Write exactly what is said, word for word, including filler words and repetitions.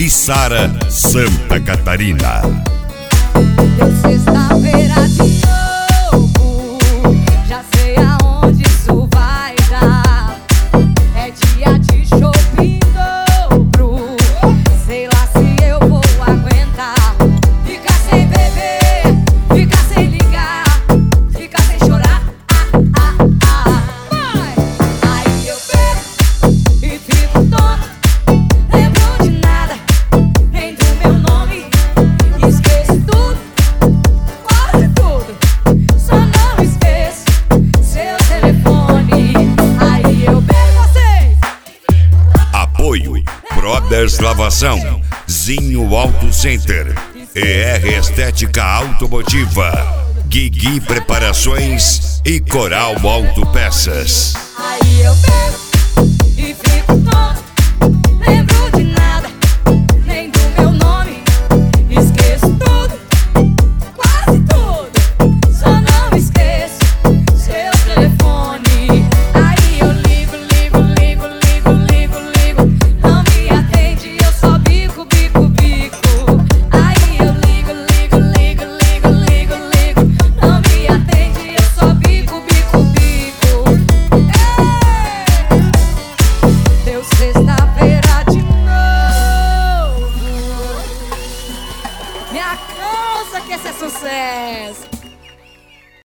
Içara, Santa Catarina. Deu sexta-feira de novo, já sei aonde isso vai dar. É dia de shopping dobro, sei lá se eu vou aguentar. Ficar sem beber, ficar sem ligar, ficar sem chorar. Ah, ah, ah. Vai! Aí eu bebo e fico tonto, lembro de nada, nem do meu nome. Esqueço tudo, quase tudo, só não esqueço seu telefone. Aí eu bebo vocês. Apoio Brothers Lavação, Zinho Auto Center, E R Estética Automotiva, Guigui Preparações e Coral Autopeças. Aí eu bebo.